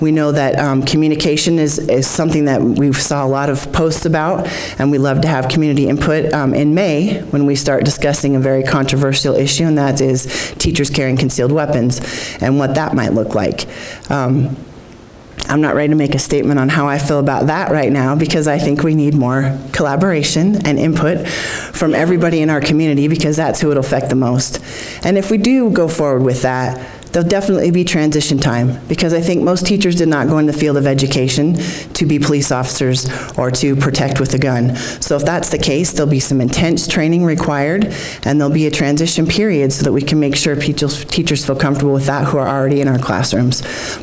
We know that communication is something that we saw a lot of posts about, and we love to have community input in May when we start discussing a very controversial issue, and that is teachers carrying concealed weapons and what that might look like. I'm not ready to make a statement on how I feel about that right now, because I think we need more collaboration and input from everybody in our community, because that's who it'll affect the most. And if we do go forward with that, there'll definitely be transition time, because I think most teachers did not go in the field of education to be police officers or to protect with a gun. So if that's the case, there'll be some intense training required, and there'll be a transition period so that we can make sure teachers feel comfortable with that who are already in our classrooms.